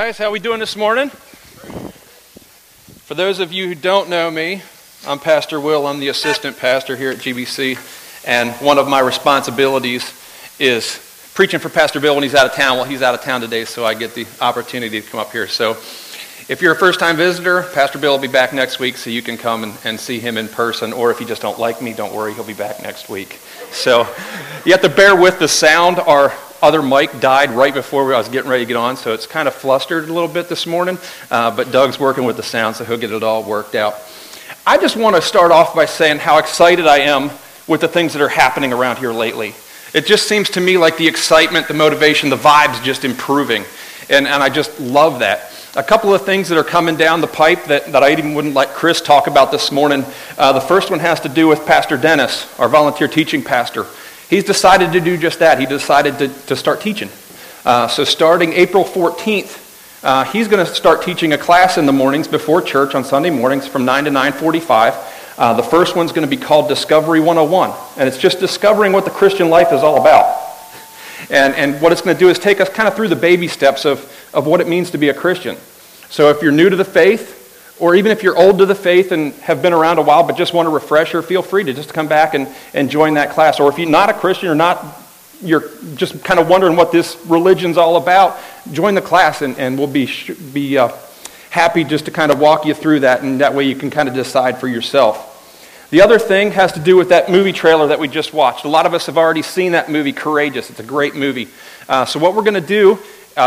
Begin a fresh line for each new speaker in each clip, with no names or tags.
guys, how we doing this morning? For those of you who don't know me, I'm Pastor Will. I'm the assistant pastor here at GBC, and one of my responsibilities is preaching for Pastor Bill when he's out of town. Well, he's out of town today, so I get the opportunity to come up here. So if you're a first-time visitor, Pastor Bill will be back next week, so you can come and see him in person, or if you just don't like me, don't worry, he'll be back next week. So you have to bear with the sound. Our other mic died right before I was getting ready to get on, so it's kind of flustered a little bit this morning, but Doug's working with the sound, so he'll get it all worked out. I just want to start off by saying how excited I am with the things that are happening around here lately. It just seems to me like the excitement, the motivation, the vibe's just improving, and I just love that. A couple of things that are coming down the pipe that I even wouldn't let Chris talk about this morning. The first one has to do with Pastor Dennis, our volunteer teaching pastor. He's decided to do just that. He decided to start teaching. So starting April 14th, he's going to start teaching a class in the mornings before church on Sunday mornings from 9 to 9:45. The first one's going to be called Discovery 101, and it's just discovering what the Christian life is all about. And what it's going to do is take us kind of through the baby steps of what it means to be a Christian. So if you're new to the faith, or even if you're old to the faith and have been around a while but just want a refresher, feel free to just come back and join that class. Or if you're not a Christian or you're just kind of wondering what this religion's all about, join the class and we'll be happy just to kind of walk you through that, and that way you can kind of decide for yourself. The other thing has to do with that movie trailer that we just watched. A lot of us have already seen that movie, Courageous. It's a great movie. So what we're going to do,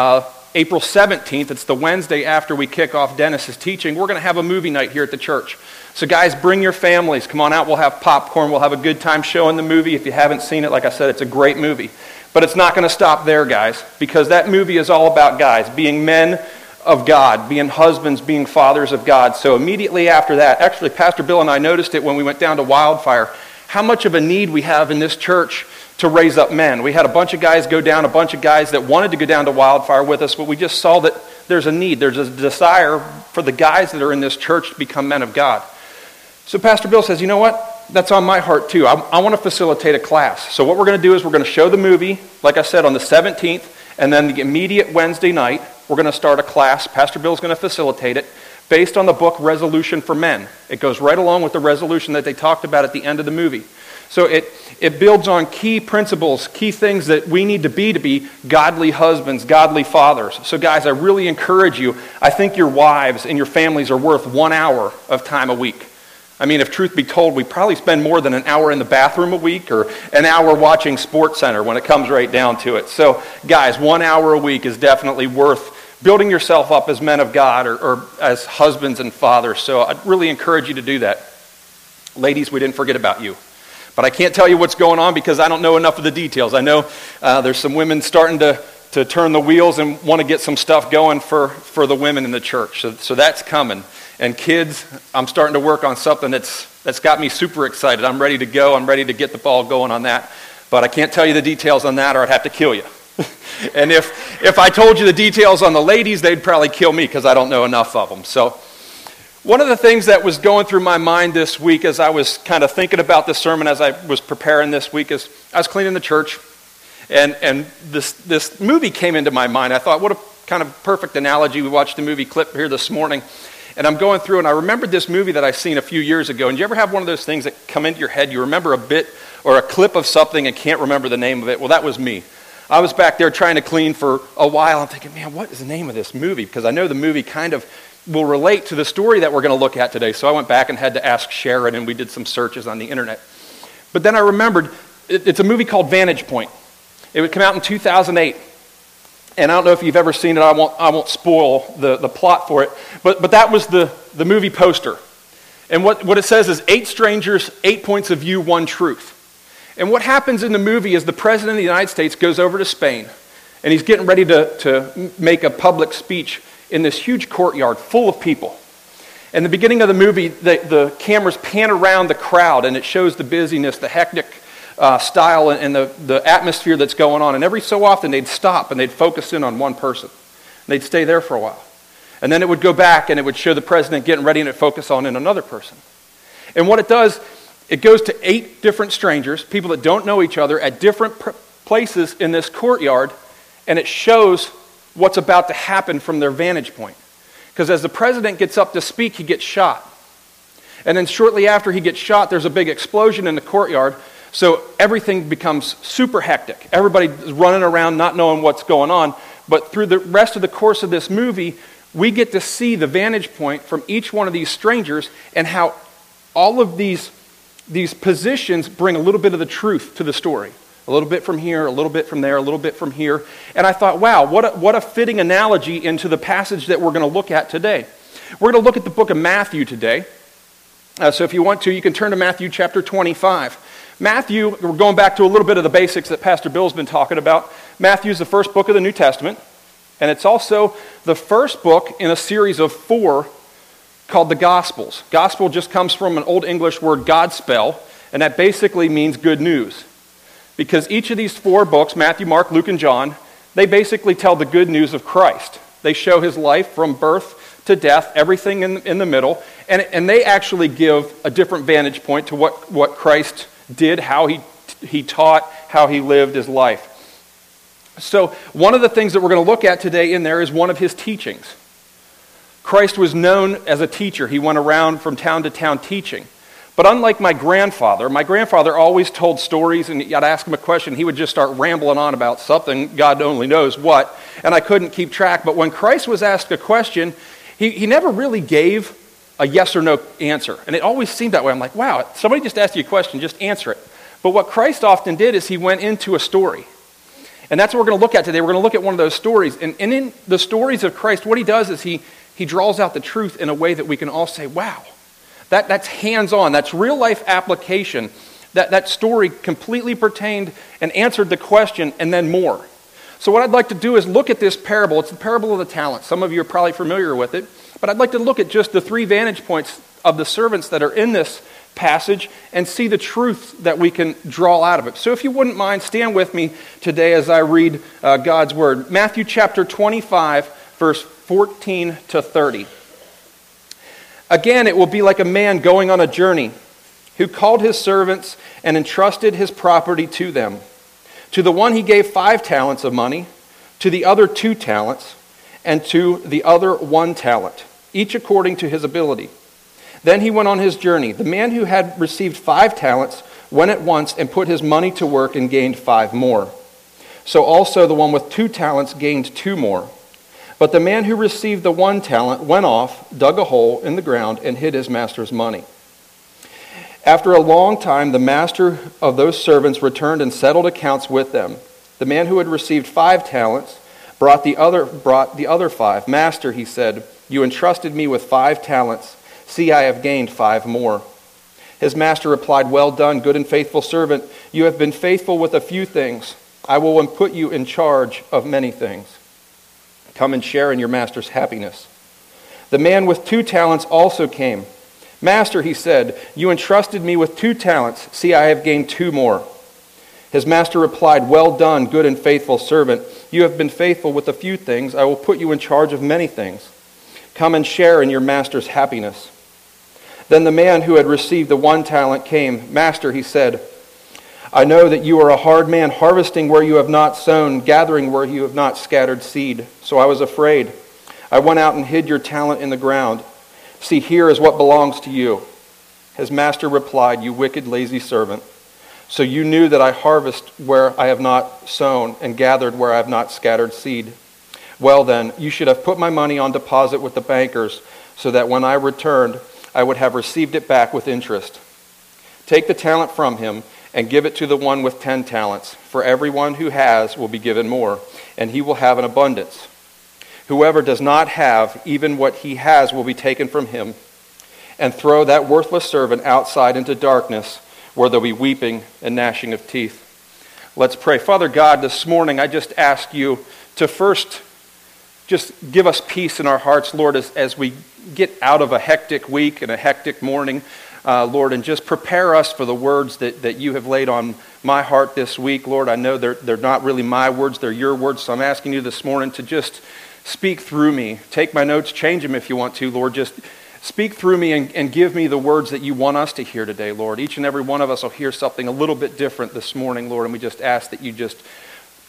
April 17th, it's the Wednesday after we kick off Dennis's teaching, we're going to have a movie night here at the church. So guys, bring your families. Come on out. We'll have popcorn. We'll have a good time showing the movie. If you haven't seen it, like I said, it's a great movie. But it's not going to stop there, guys, because that movie is all about guys being men of God, being husbands, being fathers of God. So immediately after that, actually, Pastor Bill and I noticed it when we went down to Wildfire, how much of a need we have in this church to raise up men. We had a bunch of guys go down, a bunch of guys that wanted to go down to Wildfire with us, but we just saw that there's a need. There's a desire for the guys that are in this church to become men of God. So Pastor Bill says, you know what? That's on my heart too. I want to facilitate a class. So what we're going to do is we're going to show the movie, like I said, on the 17th, and then the immediate Wednesday night, we're going to start a class. Pastor Bill's going to facilitate it based on the book Resolution for Men. It goes right along with the resolution that they talked about at the end of the movie. So it builds on key principles, key things that we need to be godly husbands, godly fathers. So guys, I really encourage you. I think your wives and your families are worth 1 hour of time a week. I mean, if truth be told, we probably spend more than an hour in the bathroom a week or an hour watching SportsCenter when it comes right down to it. So guys, 1 hour a week is definitely worth building yourself up as men of God or as husbands and fathers. So I'd really encourage you to do that. Ladies, we didn't forget about you. But I can't tell you what's going on because I don't know enough of the details. I know there's some women starting to turn the wheels and want to get some stuff going for the women in the church. So that's coming. And kids, I'm starting to work on something that's got me super excited. I'm ready to go. I'm ready to get the ball going on that. But I can't tell you the details on that or I'd have to kill you. And if I told you the details on the ladies, they'd probably kill me because I don't know enough of them. So one of the things that was going through my mind this week as I was kind of thinking about this sermon as I was preparing this week is I was cleaning the church and this movie came into my mind. I thought, what a kind of perfect analogy. We watched the movie clip here this morning and I'm going through and I remembered this movie that I seen a few years ago. And do you ever have one of those things that come into your head? You remember a bit or a clip of something and can't remember the name of it? Well, that was me. I was back there trying to clean for a while. I'm thinking, man, what is the name of this movie? Because I know the movie kind of will relate to the story that we're going to look at today. So I went back and had to ask Sharon, and we did some searches on the internet. But then I remembered, it's a movie called Vantage Point. It would come out in 2008. And I don't know if you've ever seen it. I won't spoil the plot for it. But that was the movie poster. And what it says is 8 strangers, 8 points of view, 1 truth. And what happens in the movie is the President of the United States goes over to Spain. And he's getting ready to make a public speech in this huge courtyard full of people. In the beginning of the movie, the cameras pan around the crowd and it shows the busyness, the hectic style and the atmosphere that's going on. And every so often they'd stop and they'd focus in on one person. And they'd stay there for a while. And then it would go back and it would show the president getting ready and it focus on in another person. And what it does, it goes to 8 different strangers, people that don't know each other at different places in this courtyard, and it shows what's about to happen from their vantage point. Because as the president gets up to speak, he gets shot. And then shortly after he gets shot, there's a big explosion in the courtyard, so everything becomes super hectic. Everybody's running around not knowing what's going on. But through the rest of the course of this movie, we get to see the vantage point from each one of these strangers and how all of these positions bring a little bit of the truth to the story. A little bit from here, a little bit from there, a little bit from here. And I thought, wow, what a fitting analogy into the passage that we're going to look at today. We're going to look at the book of Matthew today. So if you want to, you can turn to Matthew chapter 25. Matthew, we're going back to a little bit of the basics that Pastor Bill's been talking about. Matthew is the first book of the New Testament, and it's also the first book in a series of 4 called the Gospels. Gospel just comes from an Old English word, Godspell, and that basically means good news. Because each of these 4 books, Matthew, Mark, Luke, and John, they basically tell the good news of Christ. They show his life from birth to death, everything in the middle, and they actually give a different vantage point to what Christ did, how he taught, how he lived his life. So one of the things that we're going to look at today in there is one of his teachings. Christ was known as a teacher. He went around from town to town teaching. But unlike my grandfather always told stories, and I'd ask him a question, he would just start rambling on about something, God only knows what, and I couldn't keep track. But when Christ was asked a question, he never really gave a yes or no answer. And it always seemed that way. I'm like, wow, somebody just asked you a question, just answer it. But what Christ often did is he went into a story. And that's what we're going to look at today. We're going to look at one of those stories. And in the stories of Christ, what he does is he draws out the truth in a way that we can all say, wow, that's hands-on. That's real-life application. That story completely pertained and answered the question and then more. So what I'd like to do is look at this parable. It's the parable of the talents. Some of you are probably familiar with it. But I'd like to look at just the 3 vantage points of the servants that are in this passage and see the truth that we can draw out of it. So if you wouldn't mind, stand with me today as I read God's word. Matthew chapter 25, verse 14 to 30. Again, it will be like a man going on a journey who called his servants and entrusted his property to them. To the one he gave 5 talents of money, to the other 2 talents, and to the other 1 talent, each according to his ability. Then he went on his journey. The man who had received 5 talents went at once and put his money to work and gained 5 more. So also the one with 2 talents gained 2 more. But the man who received the 1 talent went off, dug a hole in the ground, and hid his master's money. After a long time, the master of those servants returned and settled accounts with them. The man who had received 5 talents brought the other 5. Master, he said, you entrusted me with 5 talents. See, I have gained 5 more. His master replied, well done, good and faithful servant. You have been faithful with a few things. I will put you in charge of many things. Come and share in your master's happiness. The man with 2 talents also came. Master, he said, you entrusted me with 2 talents. See, I have gained 2 more. His master replied, well done, good and faithful servant. You have been faithful with a few things. I will put you in charge of many things. Come and share in your master's happiness. Then the man who had received the 1 talent came. Master, he said, I know that you are a hard man, harvesting where you have not sown, gathering where you have not scattered seed. So I was afraid. I went out and hid your talent in the ground. See, here is what belongs to you. His master replied, you wicked, lazy servant. So you knew that I harvest where I have not sown and gathered where I have not scattered seed. Well then, you should have put my money on deposit with the bankers, so that when I returned, I would have received it back with interest. Take the talent from him and give it to the one with 10 talents. For everyone who has will be given more, and he will have an abundance. Whoever does not have, even what he has will be taken from him. And throw that worthless servant outside into darkness, where there'll be weeping and gnashing of teeth. Let's pray. Father God, this morning I just ask you to first just give us peace in our hearts, Lord, as we get out of a hectic week and a hectic morning, Lord, and just prepare us for the words that you have laid on my heart this week. Lord, I know they're not really my words, they're your words, so I'm asking you this morning to just speak through me. Take my notes, change them if you want to, Lord. Just speak through me and give me the words that you want us to hear today, Lord. Each and every one of us will hear something a little bit different this morning, Lord, and we just ask that you just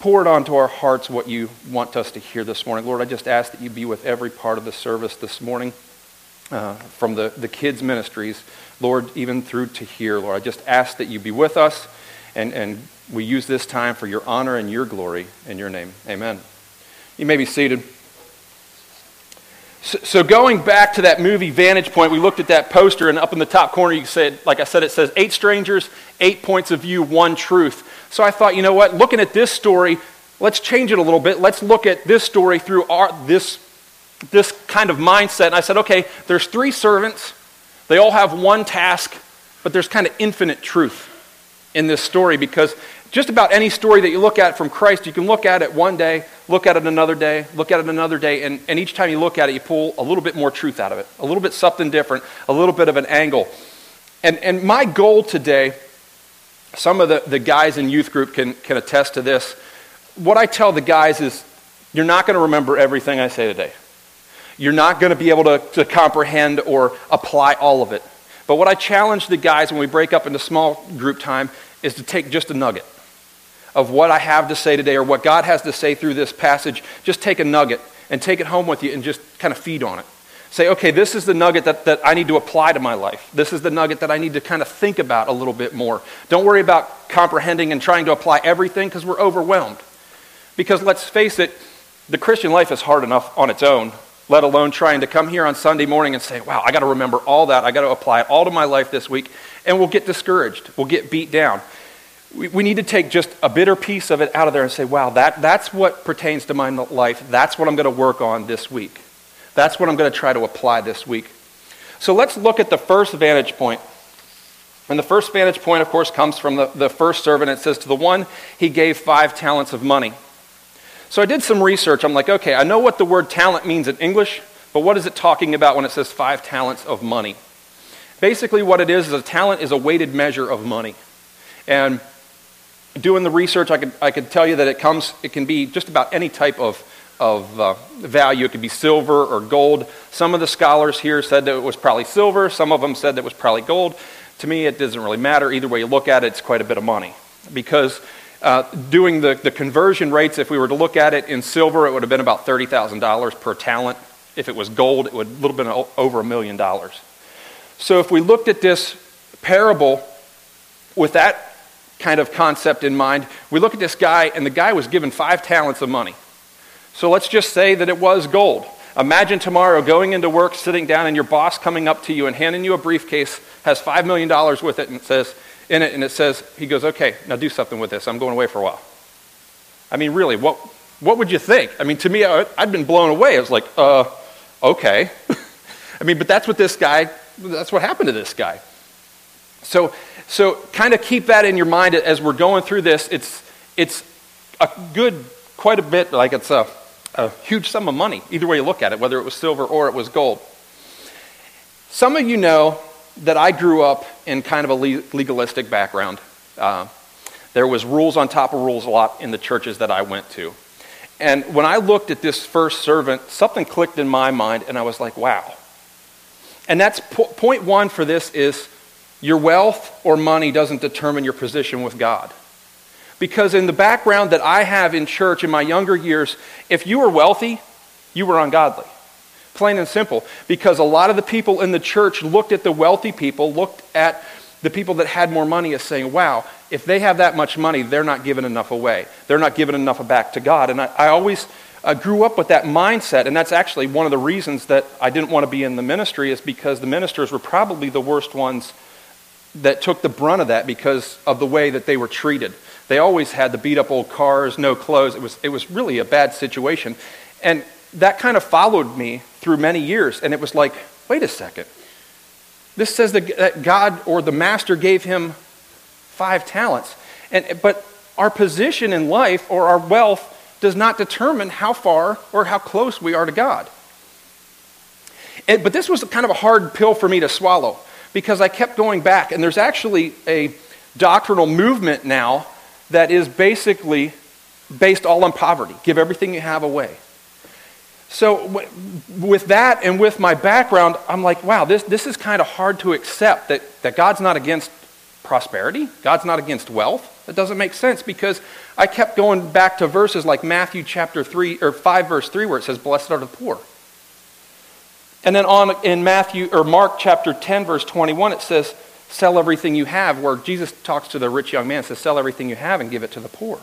pour it onto our hearts what you want us to hear this morning. Lord, I just ask that you be with every part of the service this morning, from the kids' ministries, Lord, even through to here, Lord. I just ask that you be with us, and we use this time for your honor and your glory in your name. Amen. You may be seated. So going back to that movie Vantage Point, we looked at that poster, and up in the top corner, you said, like I said, it says 8 strangers, 8 points of view, 1 truth. So I thought, you know what, looking at this story, let's change it a little bit. Let's look at this story through this kind of mindset. And I said, okay, there's 3 servants. They all have one task, but there's kind of infinite truth in this story, because just about any story that you look at from Christ, you can look at it one day, look at it another day, look at it another day, and each time you look at it, you pull a little bit more truth out of it, a little bit something different, a little bit of an angle. And my goal today, some of the guys in youth group can attest to this. What I tell the guys is, you're not going to remember everything I say today. You're not going to be able to comprehend or apply all of it. But what I challenge the guys when we break up into small group time is to take just a nugget of what I have to say today, or what God has to say through this passage. Just take a nugget and take it home with you and just kind of feed on it. Say, okay, this is the nugget that I need to apply to my life. This is the nugget that I need to kind of think about a little bit more. Don't worry about comprehending and trying to apply everything, because we're overwhelmed. Because let's face it, the Christian life is hard enough on its own, let alone trying to come here on Sunday morning and say, wow, I got to remember all that. I got to apply it all to my life this week. And we'll get discouraged. We'll get beat down. We need to take just a bitter piece of it out of there and say, wow, that's what pertains to my life. That's what I'm going to work on this week. That's what I'm going to try to apply this week. So let's look at the first vantage point. And the first vantage point, of course, comes from the first servant. It says, to the one he gave 5 talents of money. So I did some research. I'm like, okay, I know what the word talent means in English, but what is it talking about when it says 5 talents of money? Basically what it is a talent is a weighted measure of money. And doing the research, I could tell you that it can be just about any type of value. It could be silver or gold. Some of the scholars here said that it was probably silver. Some of them said that it was probably gold. To me, it doesn't really matter. Either way you look at it, it's quite a bit of money. Because doing the conversion rates, if we were to look at it in silver, it would have been about $30,000 per talent. If it was gold, it would have been over $1 million. So if we looked at this parable with that kind of concept in mind, we look at this guy, and the guy was given 5 talents of money. So let's just say that it was gold. Imagine tomorrow going into work, sitting down, and your boss coming up to you and handing you a briefcase, has $5 million with it, and it says, he goes, okay, now do something with this. I'm going away for a while. I mean, really, what would you think? I mean, to me, I'd been blown away. I was like, okay. I mean, but that's what happened to this guy. So kind of keep that in your mind as we're going through this. It's quite a bit, like it's a huge sum of money, either way you look at it, whether it was silver or it was gold. Some of you know that I grew up in kind of a legalistic background. There was rules on top of rules a lot in the churches that I went to. And when I looked at this first servant, something clicked in my mind, and I was like, wow. And that's point 1 for this is, your wealth or money doesn't determine your position with God. Because in the background that I have in church in my younger years, if you were wealthy, you were ungodly. Plain and simple. Because a lot of the people in the church looked at the wealthy people, looked at the people that had more money as saying, wow, if they have that much money, they're not giving enough away. They're not giving enough back to God. And I always grew up with that mindset, and that's actually one of the reasons that I didn't want to be in the ministry, is because the ministers were probably the worst ones that took the brunt of that because of the way that they were treated. They always had the beat up old cars, no clothes. It was really a bad situation. And that kind of followed me through many years. And it was like, wait a second. This says that God or the master gave him 5 talents. But our position in life or our wealth does not determine how far or how close we are to God. But this was kind of a hard pill for me to swallow, because I kept going back. And there's actually a doctrinal movement now that is basically based all on poverty. Give everything you have away. So with that and with my background, I'm like, wow, this is kind of hard to accept, that God's not against prosperity. God's not against wealth. That doesn't make sense because I kept going back to verses like Matthew chapter 3 or 5 verse 3 where it says, "Blessed are the poor." And then in Mark chapter 10 verse 21 it says, "Sell everything you have," where Jesus talks to the rich young man and says, "Sell everything you have and give it to the poor."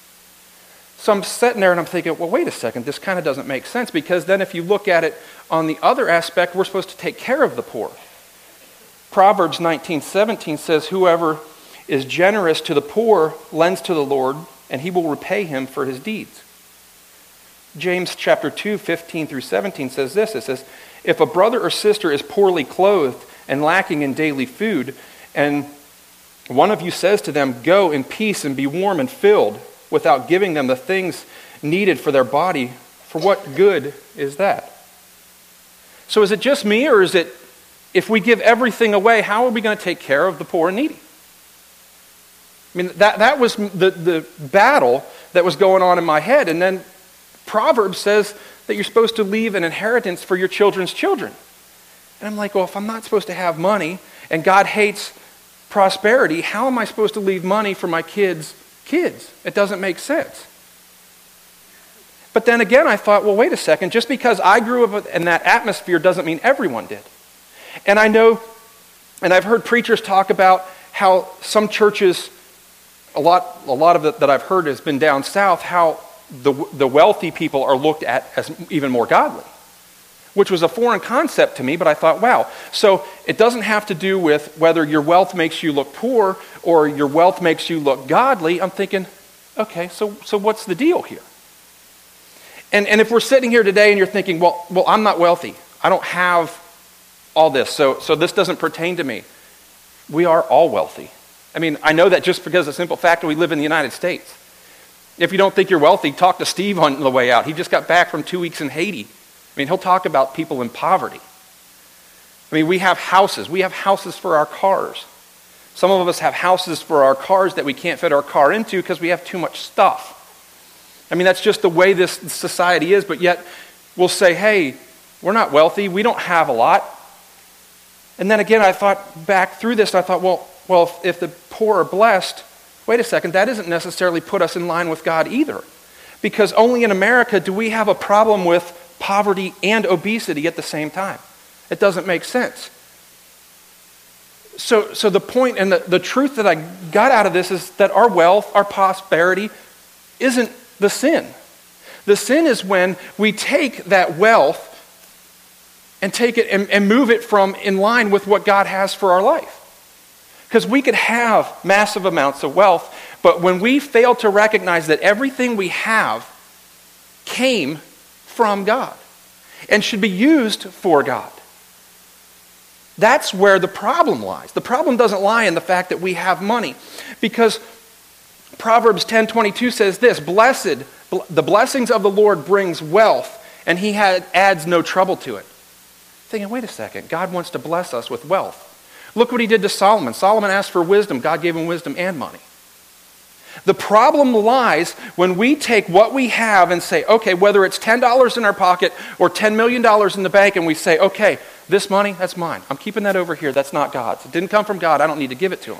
So I'm sitting there and I'm thinking, well, wait a second, this kind of doesn't make sense because then if you look at it on the other aspect, we're supposed to take care of the poor. Proverbs 19:17 says, "Whoever is generous to the poor lends to the Lord, and he will repay him for his deeds." James chapter 2, 15 through 17 says this. It says, "If a brother or sister is poorly clothed and lacking in daily food, and one of you says to them, 'Go in peace and be warm and filled,' without giving them the things needed for their body, for what good is that?" So is it just me, or is it, if we give everything away, how are we going to take care of the poor and needy? I mean, that was the battle that was going on in my head. And then Proverbs says that you're supposed to leave an inheritance for your children's children. And I'm like, well, if I'm not supposed to have money and God hates prosperity, how am I supposed to leave money for my kids' kids? It doesn't make sense. But then again, I thought, well, wait a second. Just because I grew up in that atmosphere doesn't mean everyone did. And I know, and I've heard preachers talk about how some churches, a lot of it that I've heard has been down south, how the wealthy people are looked at as even more godly, which was a foreign concept to me, but I thought, wow. So it doesn't have to do with whether your wealth makes you look poor or your wealth makes you look godly. I'm thinking, okay, so what's the deal here? And if we're sitting here today and you're thinking, well, I'm not wealthy. I don't have all this, so this doesn't pertain to me. We are all wealthy. I mean, I know that just because of the simple fact that we live in the United States. If you don't think you're wealthy, talk to Steve on the way out. He just got back from 2 weeks in Haiti. I mean, he'll talk about people in poverty. I mean, we have houses. We have houses for our cars. Some of us have houses for our cars that we can't fit our car into because we have too much stuff. I mean, that's just the way this society is, but yet we'll say, hey, we're not wealthy. We don't have a lot. And then again, I thought back through this, and I thought, well, if the poor are blessed, wait a second, that doesn't necessarily put us in line with God either. Because only in America do we have a problem with poverty and obesity at the same time. It doesn't make sense. So the point and the truth that I got out of this is that our wealth, our prosperity, isn't the sin. The sin is when we take that wealth and take it and move it from in line with what God has for our life. Because we could have massive amounts of wealth, but when we fail to recognize that everything we have came from God and should be used for God, that's where the problem lies. The problem doesn't lie in the fact that we have money, because Proverbs 10:22 says this, the blessings of the Lord brings wealth, and he adds no trouble to it. Thinking, wait a second, God wants to bless us with wealth. Look what he did to Solomon. Solomon asked for wisdom. God gave him wisdom and money. The problem lies when we take what we have and say, okay, whether it's $10 in our pocket or $10 million in the bank, and we say, okay, this money, that's mine. I'm keeping that over here. That's not God's. It didn't come from God. I don't need to give it to him.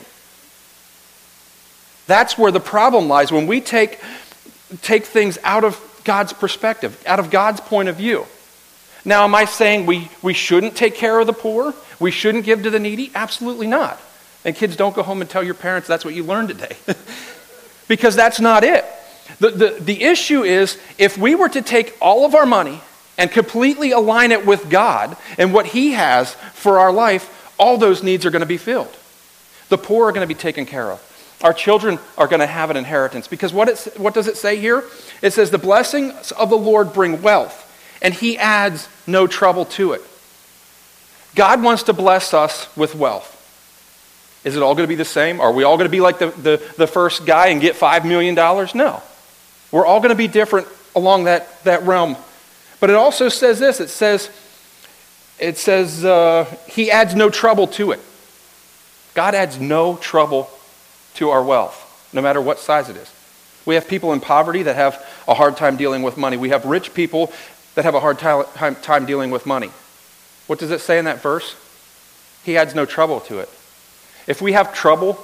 That's where the problem lies, when we take things out of God's perspective, out of God's point of view. Now, am I saying we shouldn't take care of the poor? We shouldn't give to the needy? Absolutely not. And kids, don't go home and tell your parents that's what you learned today. Because that's not it. The issue is, if we were to take all of our money and completely align it with God and what he has for our life, all those needs are going to be filled. The poor are going to be taken care of. Our children are going to have an inheritance. Because what does it say here? It says, the blessings of the Lord bring wealth, and he adds no trouble to it. God wants to bless us with wealth. Is it all going to be the same? Are we all going to be like the first guy and get $5 million? No. We're all going to be different along that realm. But it also says this. It says he adds no trouble to it. God adds no trouble to our wealth, no matter what size it is. We have people in poverty that have a hard time dealing with money. We have rich people that have a hard time dealing with money. What does it say in that verse? He adds no trouble to it. If we have trouble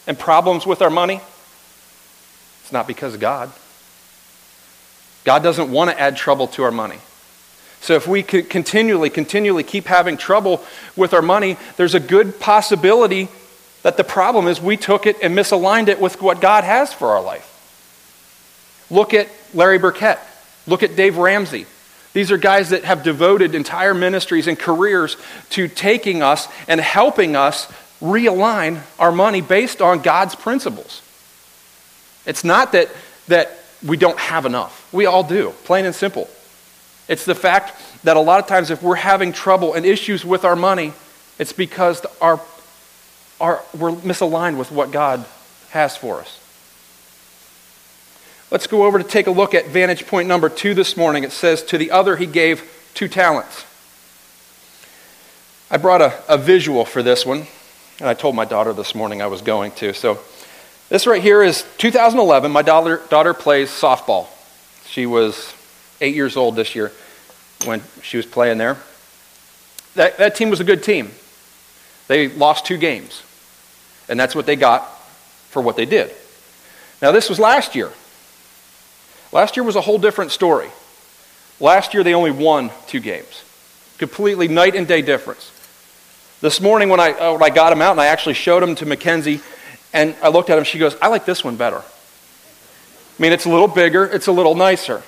and problems with our money, it's not because of God. God doesn't want to add trouble to our money. So if we continually keep having trouble with our money, there's a good possibility that the problem is we took it and misaligned it with what God has for our life. Look at Larry Burkett. Look at Dave Ramsey. These are guys that have devoted entire ministries and careers to taking us and helping us realign our money based on God's principles. It's not that we don't have enough. We all do, plain and simple. It's the fact that a lot of times if we're having trouble and issues with our money, it's because we're misaligned with what God has for us. Let's go over to take a look at vantage point number 2 this morning. It says, to the other he gave 2 talents. I brought a visual for this one, and I told my daughter this morning I was going to. So this right here is 2011. My daughter plays softball. She was 8 years old this year when she was playing there. That team was a good team. They lost 2 games, and that's what they got for what they did. Now this was last year. Last year was a whole different story. Last year they only won 2 games. Completely night and day difference. This morning when I got him out and I actually showed him to Mackenzie and I looked at him, she goes, I like this one better. I mean, it's a little bigger, it's a little nicer.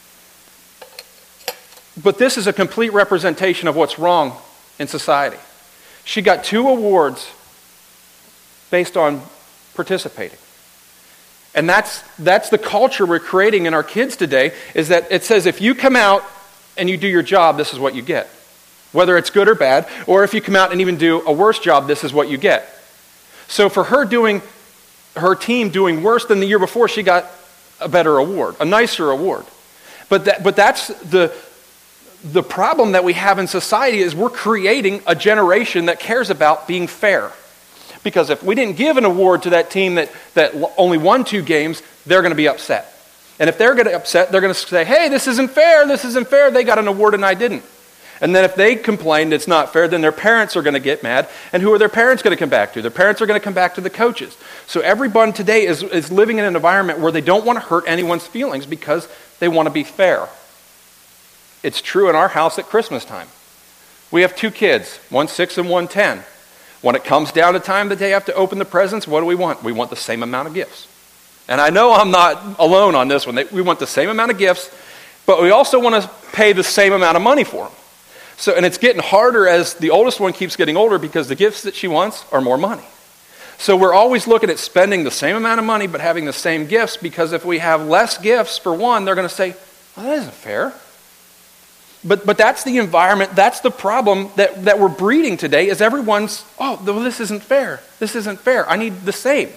But this is a complete representation of what's wrong in society. She got 2 awards based on participating. And that's the culture we're creating in our kids today, is that it says if you come out and you do your job, this is what you get. Whether it's good or bad, or if you come out and even do a worse job, this is what you get. So for her team doing worse than the year before, she got a better award, a nicer award. But that's the problem that we have in society, is we're creating a generation that cares about being fair. Because if we didn't give an award to that team that only won 2 games, they're going to be upset. And if they're going to be upset, they're going to say, hey, this isn't fair, they got an award and I didn't. And then if they complain it's not fair, then their parents are going to get mad. And who are their parents going to come back to? Their parents are going to come back to the coaches. So everyone today is living in an environment where they don't want to hurt anyone's feelings because they want to be fair. It's true in our house at Christmas time. We have 2 kids, one 6 and one 10. When it comes down to time that they have to open the presents, what do we want? We want the same amount of gifts. And I know I'm not alone on this one. We want the same amount of gifts, but we also want to pay the same amount of money for them. And it's getting harder as the oldest one keeps getting older because the gifts that she wants are more money. So we're always looking at spending the same amount of money but having the same gifts, because if we have less gifts for one, they're going to say, well, that isn't fair. But that's the environment, that's the problem that we're breeding today, is everyone's, this isn't fair. This isn't fair. I need the same.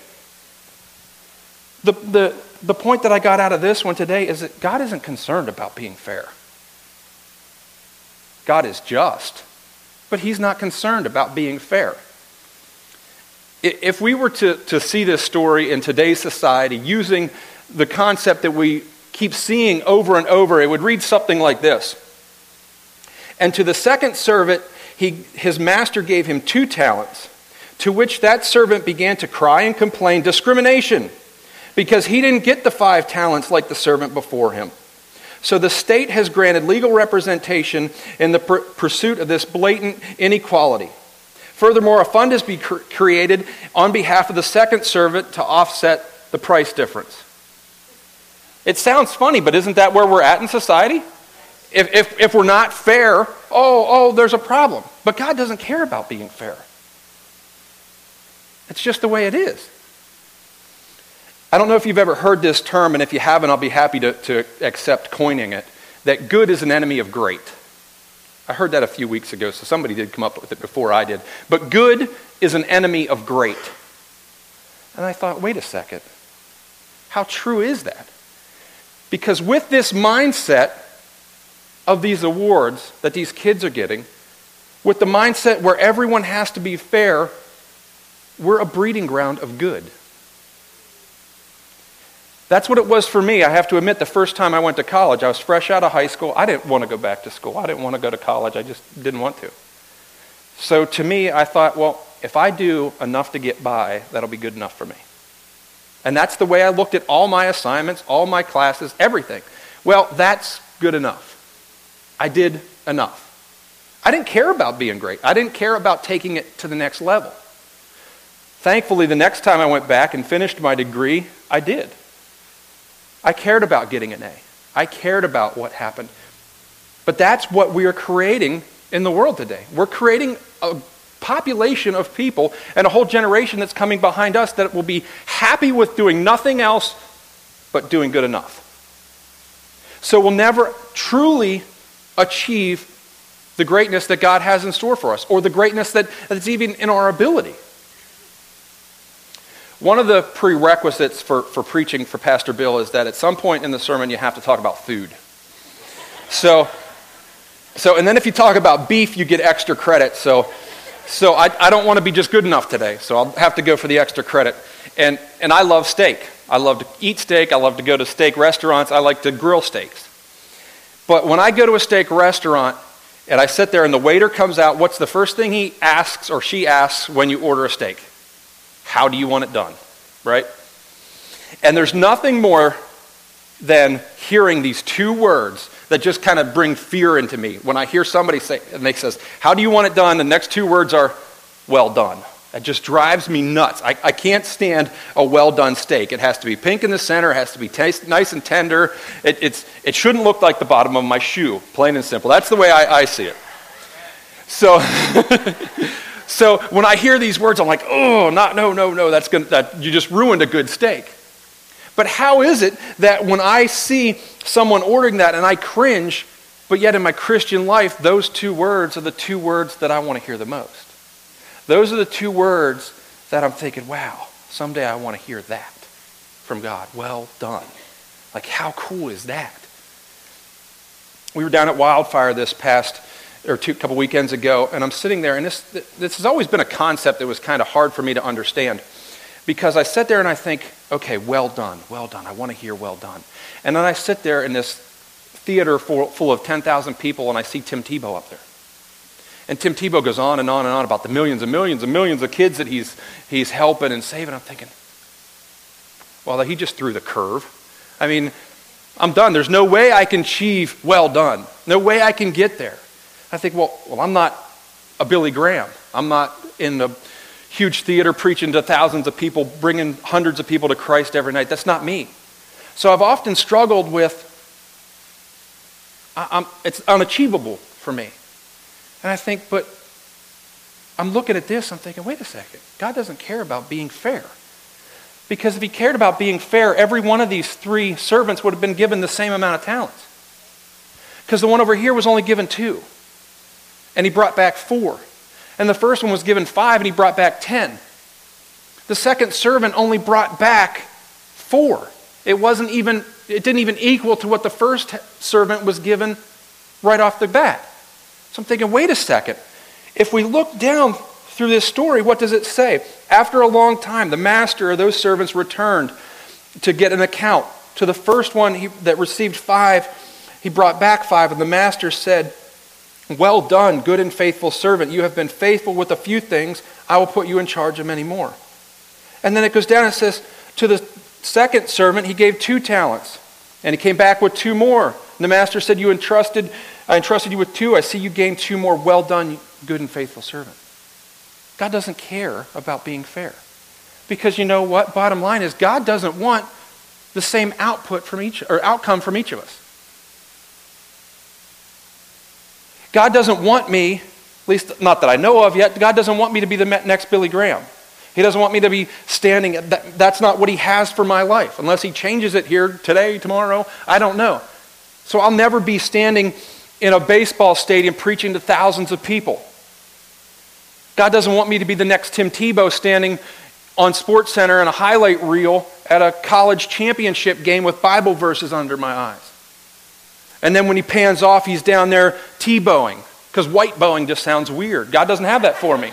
The point that I got out of this one today is that God isn't concerned about being fair. God is just, but he's not concerned about being fair. If we were to see this story in today's society using the concept that we keep seeing over and over, it would read something like this. And to the second servant, his master gave him 2 talents, to which that servant began to cry and complain, discrimination, because he didn't get the 5 talents like the servant before him. So the state has granted legal representation in the pursuit of this blatant inequality. Furthermore, a fund has been created on behalf of the second servant to offset the price difference. It sounds funny, but isn't that where we're at in society? If we're not fair, there's a problem. But God doesn't care about being fair. It's just the way it is. I don't know if you've ever heard this term, and if you haven't, I'll be happy to accept coining it, that good is an enemy of great. I heard that a few weeks ago, so somebody did come up with it before I did. But good is an enemy of great. And I thought, wait a second. How true is that? Because with this mindset of these awards that these kids are getting, with the mindset where everyone has to be fair, we're a breeding ground of good. That's what it was for me. I have to admit, the first time I went to college, I was fresh out of high school. I didn't want to go back to school. I didn't want to go to college. I just didn't want to. So to me, I thought, well, if I do enough to get by, that'll be good enough for me. And that's the way I looked at all my assignments, all my classes, everything. Well, that's good enough. I did enough. I didn't care about being great. I didn't care about taking it to the next level. Thankfully, the next time I went back and finished my degree, I did. I cared about getting an A. I cared about what happened. But that's what we are creating in the world today. We're creating a population of people and a whole generation that's coming behind us that will be happy with doing nothing else but doing good enough. So we'll never truly achieve the greatness that God has in store for us, or the greatness that's even in our ability. One of the prerequisites for preaching for Pastor Bill is that at some point in the sermon you have to talk about food. So and then if you talk about beef, you get extra credit. So I don't want to be just good enough today, so I'll have to go for the extra credit. And I love steak. I love to eat steak. I love to go to steak restaurants. I like to grill steaks. But when I go to a steak restaurant and I sit there and the waiter comes out, what's the first thing he asks or she asks when you order a steak? How do you want it done? Right? And there's nothing more than hearing these two words that just kind of bring fear into me. When I hear somebody say, and they says, how do you want it done? The next two words are, well done. It just drives me nuts. I can't stand a well-done steak. It has to be pink in the center. It has to be nice and tender. It shouldn't look like the bottom of my shoe, plain and simple. That's the way I see it. So, so when I hear these words, I'm like, oh, no. You just ruined a good steak. But how is it that when I see someone ordering that and I cringe, but yet in my Christian life, those two words are the two words that I want to hear the most? Those are the two words that I'm thinking, wow, someday I want to hear that from God. Well done. Like, how cool is that? We were down at Wildfire this past, couple weekends ago, and I'm sitting there, and this has always been a concept that was kind of hard for me to understand. Because I sit there and I think, okay, well done. I want to hear well done. And then I sit there in this theater full of 10,000 people, and I see Tim Tebow up there. And Tim Tebow goes on and on and on about the millions and millions and millions of kids that he's helping and saving. I'm thinking, well, he just threw the curve. I mean, I'm done. There's no way I can achieve well done. No way I can get there. I think, well, I'm not a Billy Graham. I'm not in the huge theater preaching to thousands of people, bringing hundreds of people to Christ every night. That's not me. So I've often struggled with, it's unachievable for me. And I think, but I'm looking at this, I'm thinking, wait a second. God doesn't care about being fair. Because if he cared about being fair, every one of these three servants would have been given the same amount of talents. Because the one over here was only given 2. And he brought back 4. And the first one was given 5 and he brought back 10. The second servant only brought back 4. It didn't even equal to what the first servant was given right off the bat. So I'm thinking, wait a second. If we look down through this story, what does it say? After a long time, the master of those servants returned to get an account. To the first one that received 5, he brought back 5, and the master said, well done, good and faithful servant. You have been faithful with a few things. I will put you in charge of many more. And then it goes down and says, to the second servant, he gave 2 talents. And he came back with 2 more. And the master said, I entrusted you with 2. I see you gained 2 more. Well done, good and faithful servant. God doesn't care about being fair. Because you know what? Bottom line is, God doesn't want the same outcome from each of us. God doesn't want me, at least not that I know of yet, God doesn't want me to be the next Billy Graham. He doesn't want me to be standing, that's not what he has for my life. Unless he changes it here today, tomorrow, I don't know. So I'll never be standing in a baseball stadium preaching to thousands of people. God doesn't want me to be the next Tim Tebow standing on SportsCenter in a highlight reel at a college championship game with Bible verses under my eyes. And then when he pans off, he's down there Tebowing, because white bowing just sounds weird. God doesn't have that for me.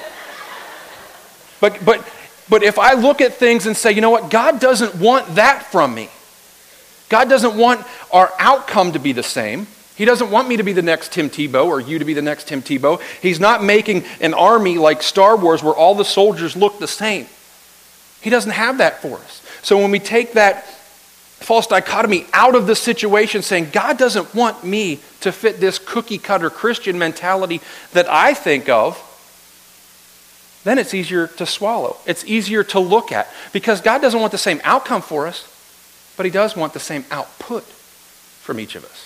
But if I look at things and say, you know what, God doesn't want that from me. God doesn't want our outcome to be the same. He doesn't want me to be the next Tim Tebow or you to be the next Tim Tebow. He's not making an army like Star Wars where all the soldiers look the same. He doesn't have that for us. So when we take that false dichotomy out of the situation, saying God doesn't want me to fit this cookie-cutter Christian mentality that I think of, then it's easier to swallow. It's easier to look at. Because God doesn't want the same outcome for us, but he does want the same output from each of us.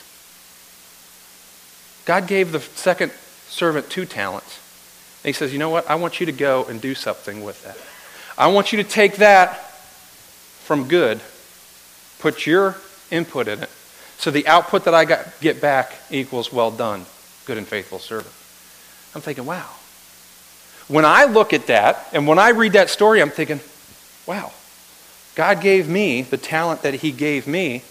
God gave the second servant 2 talents. And he says, you know what? I want you to go and do something with that. I want you to take that from good, put your input in it, so the output that I get back equals well done, good and faithful servant. I'm thinking, wow. When I look at that, and when I read that story, I'm thinking, wow, God gave me the talent that he gave me.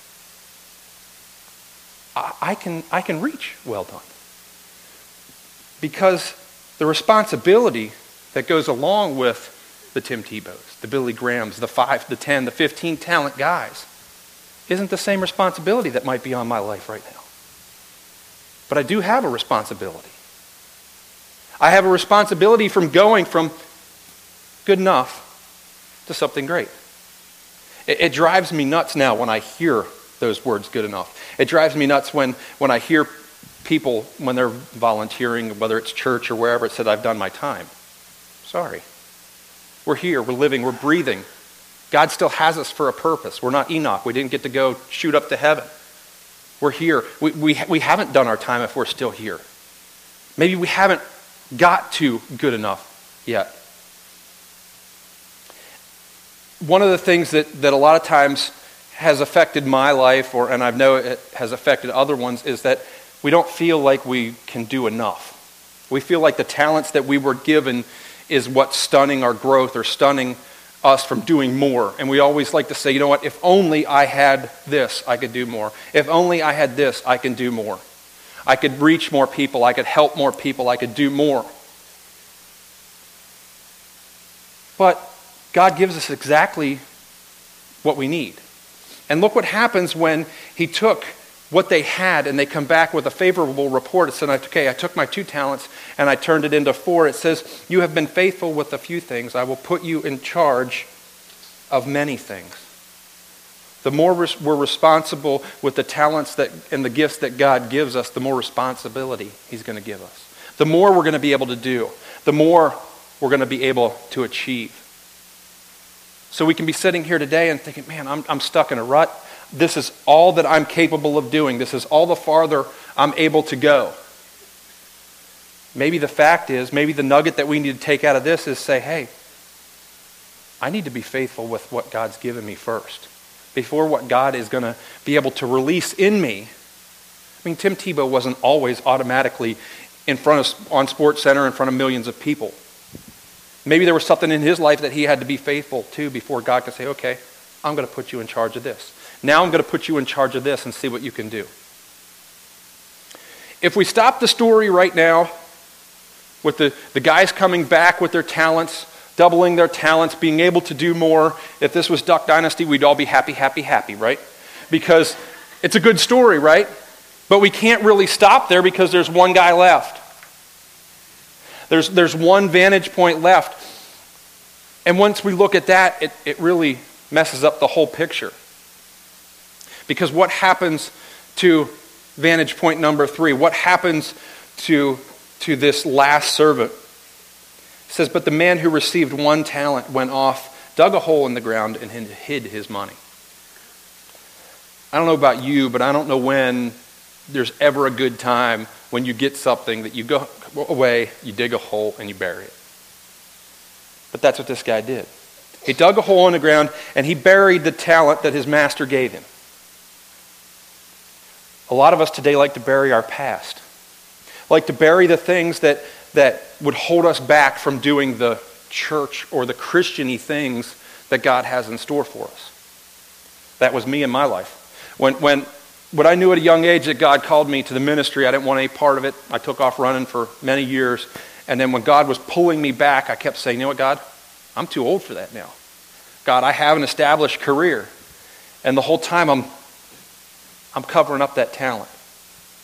I can reach well done. Because the responsibility that goes along with the Tim Tebows, the Billy Grahams, the 5, the 10, the 15 talent guys isn't the same responsibility that might be on my life right now. But I do have a responsibility. I have a responsibility from going from good enough to something great. It drives me nuts now when I hear those words, good enough. It drives me nuts when I hear people, when they're volunteering, whether it's church or wherever, it said, I've done my time. Sorry. We're here, we're living, we're breathing. God still has us for a purpose. We're not Enoch. We didn't get to go shoot up to heaven. We're here. We haven't done our time if we're still here. Maybe we haven't got to good enough yet. One of the things that a lot of times has affected my life, and I know it has affected other ones, is that we don't feel like we can do enough. We feel like the talents that we were given is what's stunning our growth or stunning us from doing more. And we always like to say, you know what, if only I had this, I could do more. If only I had this, I can do more. I could reach more people. I could help more people. I could do more. But God gives us exactly what we need. And look what happens when he took what they had and they come back with a favorable report. It said, okay, I took my 2 talents and I turned it into 4. It says, you have been faithful with a few things. I will put you in charge of many things. The more we're responsible with the talents and the gifts that God gives us, the more responsibility he's going to give us. The more we're going to be able to do. The more we're going to be able to achieve. So we can be sitting here today and thinking, man, I'm stuck in a rut. This is all that I'm capable of doing. This is all the farther I'm able to go. Maybe the fact is, maybe the nugget that we need to take out of this is say, hey, I need to be faithful with what God's given me first, before what God is going to be able to release in me. I mean, Tim Tebow wasn't always automatically on SportsCenter in front of millions of people. Maybe there was something in his life that he had to be faithful to before God could say, okay, I'm going to put you in charge of this. Now I'm going to put you in charge of this and see what you can do. If we stop the story right now with the guys coming back with their talents, doubling their talents, being able to do more, if this was Duck Dynasty, we'd all be happy, happy, happy, right? Because it's a good story, right? But we can't really stop there because there's one guy left. There's one vantage point left. And once we look at that, it really messes up the whole picture. Because what happens to vantage point number 3? What happens to this last servant? It says, but the man who received 1 talent went off, dug a hole in the ground, and hid his money. I don't know about you, but I don't know when there's ever a good time when you get something that you go away, you dig a hole, and you bury it. But that's what this guy did. He dug a hole in the ground, and he buried the talent that his master gave him. A lot of us today like to bury our past. Like to bury the things that would hold us back from doing the church or the Christian-y things that God has in store for us. That was me in my life. When I knew at a young age that God called me to the ministry, I didn't want any part of it. I took off running for many years. And then when God was pulling me back, I kept saying, you know what, God? I'm too old for that now. God, I have an established career. And the whole time I'm covering up that talent.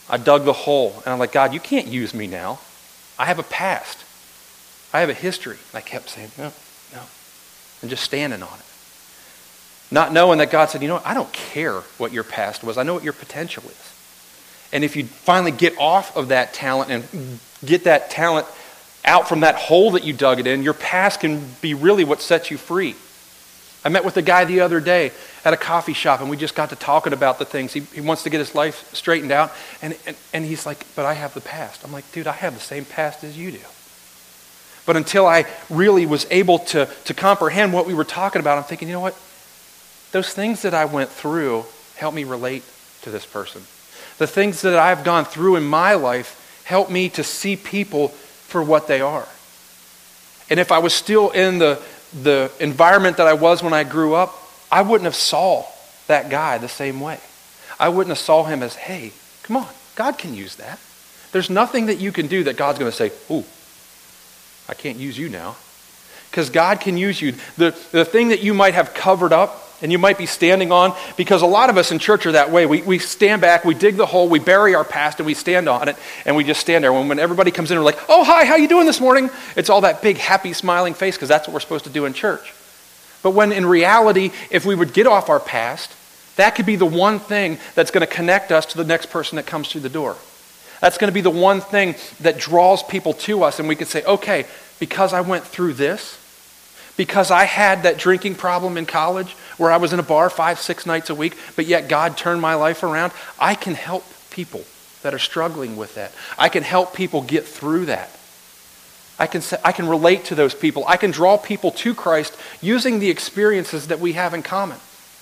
I dug the hole, and I'm like, God, you can't use me now. I have a past. I have a history. And I kept saying, no, and just standing on it. Not knowing that God said, you know what, I don't care what your past was. I know what your potential is. And if you finally get off of that talent and get that talent out from that hole that you dug it in, your past can be really what sets you free. I met with a guy the other day at a coffee shop, and we just got to talking about the things. He wants to get his life straightened out, and he's like, but I have the past. I'm like, dude, I have the same past as you do. But until I really was able to comprehend what we were talking about, I'm thinking, you know what? Those things that I went through help me relate to this person. The things that I've gone through in my life help me to see people for what they are. And if I was still in the environment that I was when I grew up, I wouldn't have saw that guy the same way. I wouldn't have saw him as, hey, come on, God can use that. There's nothing that you can do that God's going to say, ooh, I can't use you now. Because God can use you. The thing that you might have covered up and you might be standing on, because a lot of us in church are that way. We stand back, we dig the hole, we bury our past, and we stand on it, and we just stand there. When everybody comes in, we're like, oh, hi, how you doing this morning? It's all that big, happy, smiling face, because that's what we're supposed to do in church. But when in reality, if we would get off our past, that could be the one thing that's going to connect us to the next person that comes through the door. That's going to be the one thing that draws people to us, and we could say, okay, because I went through this, because I had that drinking problem in college where I was in a bar 5-6 nights a week, but yet God turned my life around, I can help people that are struggling with that. I can help people get through that. I can relate to those people. I can draw people to Christ using the experiences that we have in common.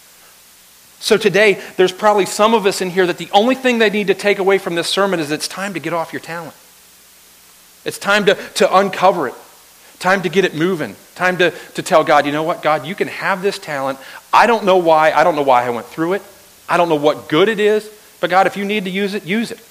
So today, there's probably some of us in here that the only thing they need to take away from this sermon is it's time to get off your talent. It's time to uncover it. Time to get it moving. Time to tell God, you know what, God, you can have this talent. I don't know why. I don't know why I went through it. I don't know what good it is. But God, if you need to use it, use it.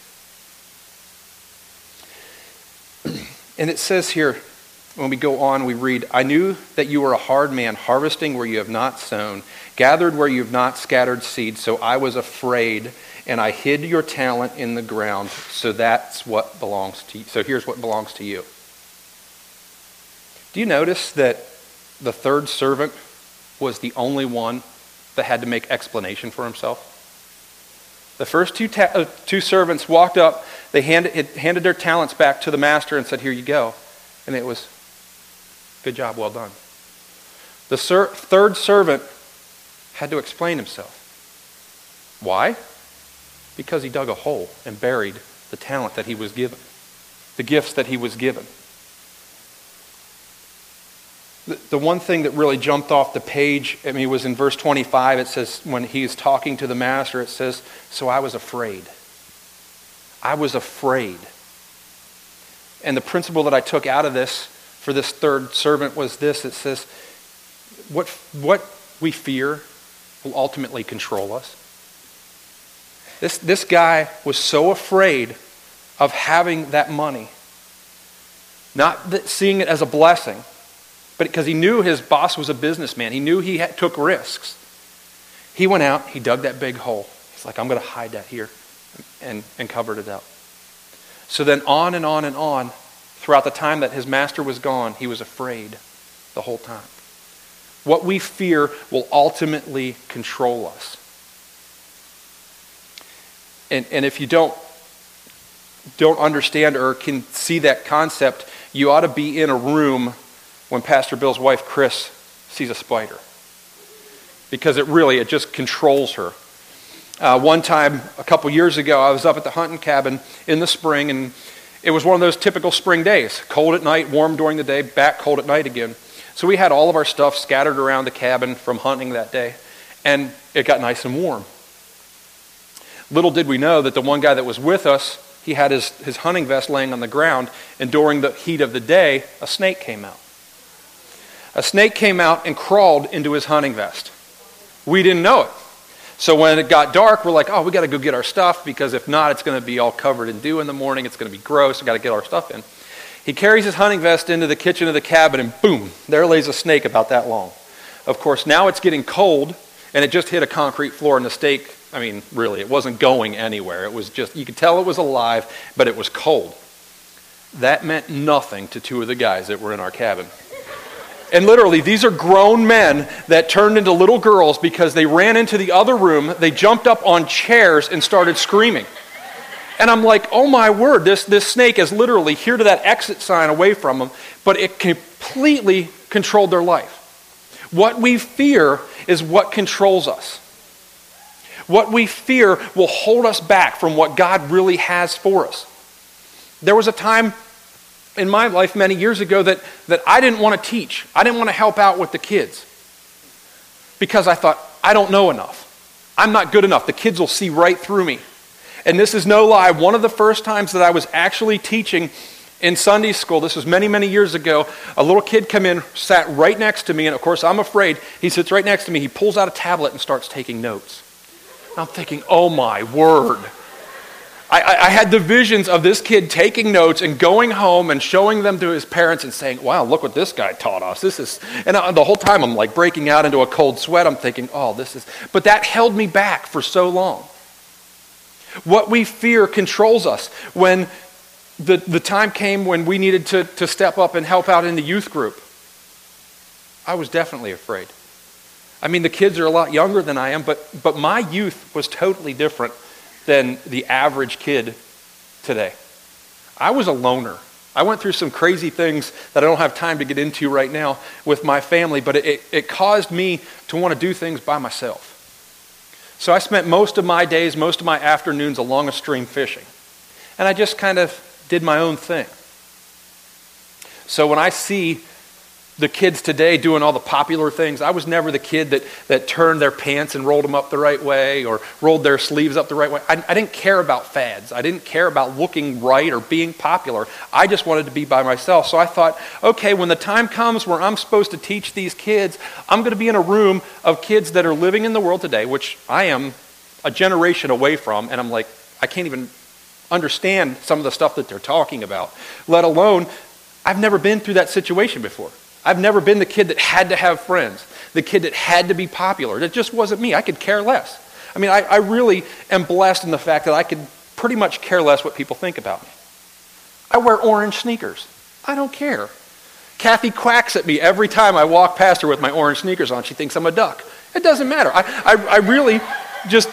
And it says here, when we go on, we read, I knew that you were a hard man, harvesting where you have not sown, gathered where you have not scattered seed. So I was afraid, and I hid your talent in the ground. So that's what belongs to you. So here's what belongs to you. Do you notice that the third servant was the only one that had to make explanation for himself? The first two servants walked up, they handed their talents back to the master and said, here you go. And it was, good job, well done. The third servant had to explain himself. Why? Because he dug a hole and buried the talent that he was given, the gifts that he was given. The one thing that really jumped off the page, it was in verse 25. It says, when he's talking to the master, it says, so I was afraid. I was afraid. And the principle that I took out of this for this third servant was this. It says, what we fear will ultimately control us. This guy was so afraid of having that money, not seeing it as a blessing, but because he knew his boss was a businessman. He knew he took risks. He went out, he dug that big hole. He's like, I'm going to hide that here, and covered it up. So then on and on and on, throughout the time that his master was gone, he was afraid the whole time. What we fear will ultimately control us. And if you don't understand or can see that concept, you ought to be in a room when Pastor Bill's wife, Chris, sees a spider. Because it just controls her. One time, a couple years ago, I was up at the hunting cabin in the spring, and it was one of those typical spring days. Cold at night, warm during the day, back cold at night again. So we had all of our stuff scattered around the cabin from hunting that day, and it got nice and warm. Little did we know that the one guy that was with us, he had his hunting vest laying on the ground, and during the heat of the day, a snake came out. A snake came out and crawled into his hunting vest. We didn't know it. So when it got dark, we're like, oh, we got to go get our stuff, because if not, it's going to be all covered in dew in the morning. It's going to be gross. We got to get our stuff in. He carries his hunting vest into the kitchen of the cabin, and boom, there lays a snake about that long. Of course, now it's getting cold, and it just hit a concrete floor, and the snake I mean, really, it wasn't going anywhere. It was just, you could tell it was alive, but it was cold. That meant nothing to two of the guys that were in our cabin. And literally, these are grown men that turned into little girls because they ran into the other room, they jumped up on chairs and started screaming. And I'm like, oh my word, this snake is literally here to that exit sign away from them, but it completely controlled their life. What we fear is what controls us. What we fear will hold us back from what God really has for us. There was a time in my life many years ago that I didn't want to teach. I didn't want to help out with the kids because I thought, I don't know enough. I'm not good enough. The kids will see right through me. And this is no lie. One of the first times that I was actually teaching in Sunday school, this was many, many years ago, a little kid come in, sat right next to me, and of course I'm afraid. He sits right next to me. He pulls out a tablet and starts taking notes. I'm thinking, oh my word. I had the visions of this kid taking notes and going home and showing them to his parents and saying, wow, look what this guy taught us. And the whole time I'm like breaking out into a cold sweat. I'm thinking, but that held me back for so long. What we fear controls us. When the time came when we needed to step up and help out in the youth group, I was definitely afraid. I mean, the kids are a lot younger than I am, but my youth was totally different than the average kid today. I was a loner. I went through some crazy things that I don't have time to get into right now with my family, but it caused me to want to do things by myself. So I spent most of my days, most of my afternoons along a stream fishing. And I just kind of did my own thing. So when I see the kids today doing all the popular things, I was never the kid that turned their pants and rolled them up the right way or rolled their sleeves up the right way. I didn't care about fads. I didn't care about looking right or being popular. I just wanted to be by myself. So I thought, okay, when the time comes where I'm supposed to teach these kids, I'm going to be in a room of kids that are living in the world today, which I am a generation away from, and I'm like, I can't even understand some of the stuff that they're talking about, let alone, I've never been through that situation before. I've never been the kid that had to have friends, the kid that had to be popular. That just wasn't me. I could care less. I mean, I really am blessed in the fact that I could pretty much care less what people think about me. I wear orange sneakers. I don't care. Kathy quacks at me every time I walk past her with my orange sneakers on. She thinks I'm a duck. It doesn't matter. I really just,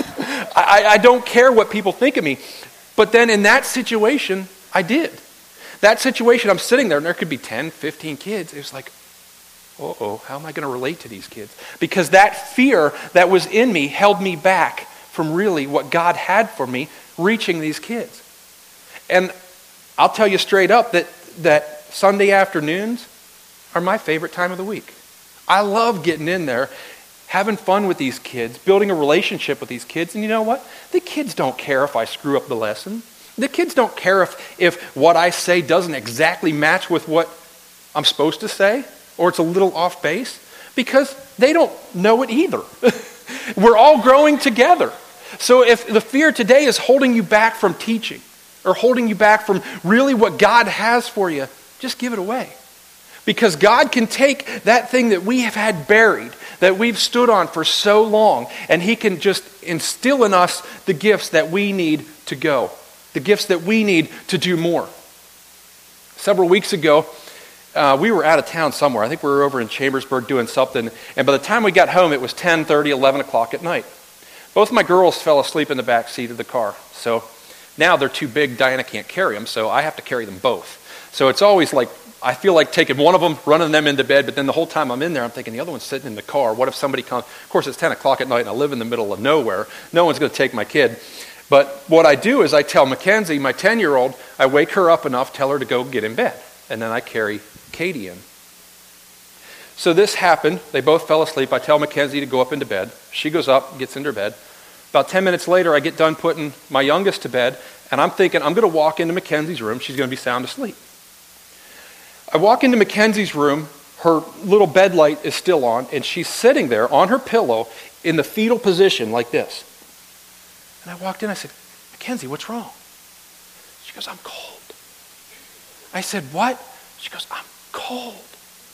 I don't care what people think of me. But then in that situation, I did. That situation, I'm sitting there, and there could be 10, 15 kids. It was like, how am I going to relate to these kids? Because that fear that was in me held me back from really what God had for me, reaching these kids. And I'll tell you straight up that Sunday afternoons are my favorite time of the week. I love getting in there, having fun with these kids, building a relationship with these kids. And you know what? The kids don't care if I screw up the lesson. The kids don't care if what I say doesn't exactly match with what I'm supposed to say, or it's a little off base, because they don't know it either. We're all growing together. So if the fear today is holding you back from teaching, or holding you back from really what God has for you, just give it away. Because God can take that thing that we have had buried, that we've stood on for so long, and He can just instill in us the gifts that we need to go. The gifts that we need to do more. Several weeks ago, we were out of town somewhere. I think we were over in Chambersburg doing something. And by the time we got home, it was 10:30, 11 o'clock at night. Both my girls fell asleep in the back seat of the car. So now they're too big. Diana can't carry them, so I have to carry them both. So it's always like, I feel like taking one of them, running them into bed, but then the whole time I'm in there, I'm thinking the other one's sitting in the car. What if somebody comes? Of course, it's 10 o'clock at night, and I live in the middle of nowhere. No one's going to take my kid. But what I do is I tell Mackenzie, my 10-year-old, I wake her up enough, tell her to go get in bed. And then I carry Katie in. So this happened. They both fell asleep. I tell Mackenzie to go up into bed. She goes up, gets into bed. About 10 minutes later, I get done putting my youngest to bed, and I'm thinking I'm going to walk into Mackenzie's room. She's going to be sound asleep. I walk into Mackenzie's room. Her little bed light is still on, and she's sitting there on her pillow in the fetal position like this. And I walked in, I said, Mackenzie, what's wrong? She goes, I'm cold. I said, what? She goes, I'm cold.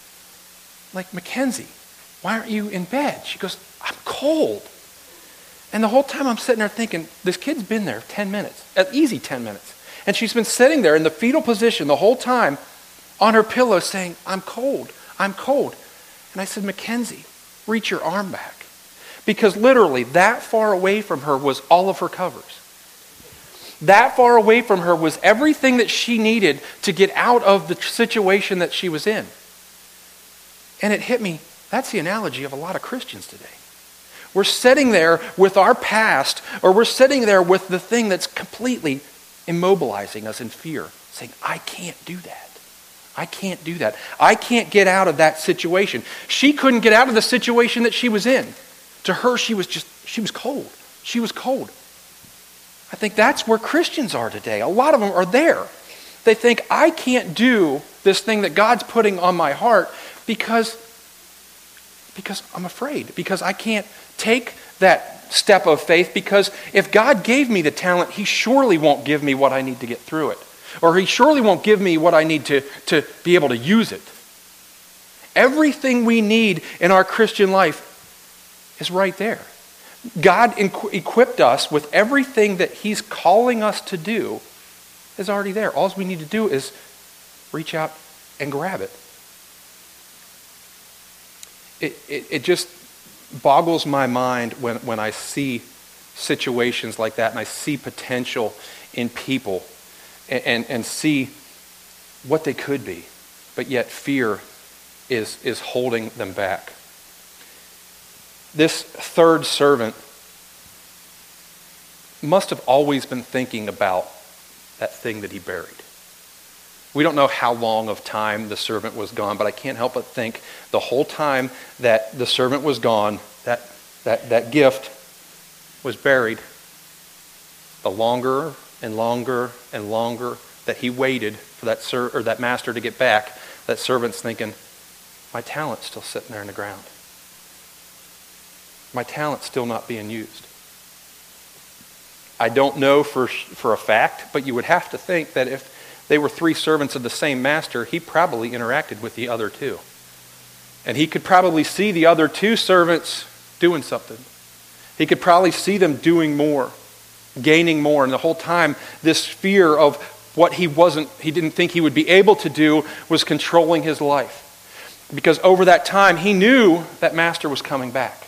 Like, Mackenzie, why aren't you in bed? She goes, I'm cold. And the whole time I'm sitting there thinking, this kid's been there 10 minutes, an easy 10 minutes. And she's been sitting there in the fetal position the whole time on her pillow saying, I'm cold, I'm cold. And I said, Mackenzie, reach your arm back. Because literally that far away from her was all of her covers. That far away from her was everything that she needed to get out of the situation that she was in. And it hit me, that's the analogy of a lot of Christians today. We're sitting there with our past, or we're sitting there with the thing that's completely immobilizing us in fear, saying, I can't do that. I can't do that. I can't get out of that situation. She couldn't get out of the situation that she was in. To her, she was cold. She was cold. I think that's where Christians are today. A lot of them are there. They think, I can't do this thing that God's putting on my heart because I'm afraid, because I can't take that step of faith, because if God gave me the talent, He surely won't give me what I need to get through it. Or He surely won't give me what I need to be able to use it. Everything we need in our Christian life is right there. God equipped us with everything that He's calling us to do is already there. All we need to do is reach out and grab it. It just boggles my mind when I see situations like that and I see potential in people and see what they could be, but yet fear is holding them back. This third servant must have always been thinking about that thing that he buried. We don't know how long of time the servant was gone, but I can't help but think the whole time that the servant was gone, that gift was buried. The longer and longer and longer that he waited for that master to get back, that servant's thinking, my talent's still sitting there in the ground. My talent's still not being used. I don't know for a fact, but you would have to think that if they were three servants of the same master, he probably interacted with the other two. And he could probably see the other two servants doing something. He could probably see them doing more, gaining more. And the whole time, this fear of what he didn't think he would be able to do was controlling his life. Because over that time, he knew that master was coming back.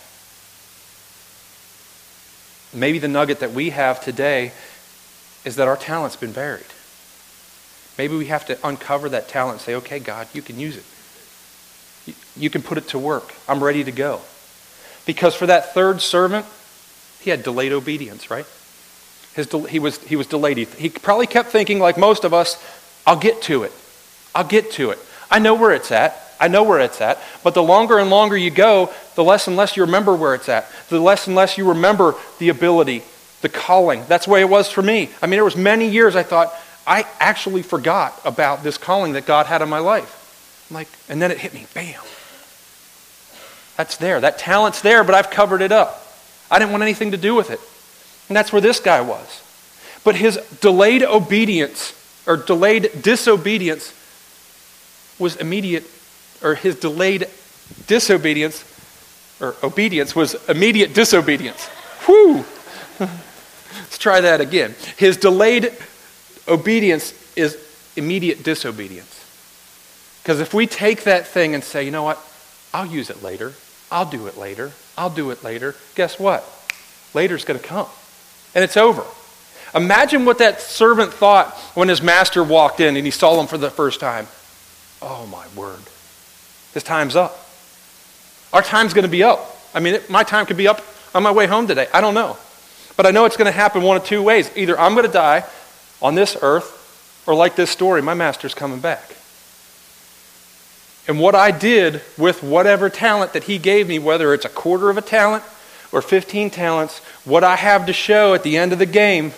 Maybe the nugget that we have today is that our talent's been buried. Maybe we have to uncover that talent and say, okay, God, you can use it. You can put it to work. I'm ready to go. Because for that third servant, he had delayed obedience, right? He was delayed. He probably kept thinking, like most of us, I'll get to it. I'll get to it. I know where it's at. I know where it's at. But the longer and longer you go, the less and less you remember where it's at. The less and less you remember the ability, the calling. That's the way it was for me. I mean, there was many years I thought, I actually forgot about this calling that God had in my life. And then it hit me, bam. That's there. That talent's there, but I've covered it up. I didn't want anything to do with it. And that's where this guy was. But his delayed obedience, or delayed disobedience, was immediate, or his delayed disobedience, or obedience was immediate disobedience. Whew! Let's try that again. His delayed obedience is immediate disobedience. Because if we take that thing and say, you know what, I'll use it later, I'll do it later, I'll do it later, guess what? Later's going to come. And it's over. Imagine what that servant thought when his master walked in and he saw him for the first time. Oh my word. His time's up. Our time's going to be up. I mean, my time could be up on my way home today. I don't know. But I know it's going to happen one of two ways. Either I'm going to die on this earth, or like this story, my master's coming back. And what I did with whatever talent that he gave me, whether it's a quarter of a talent or 15 talents, what I have to show at the end of the game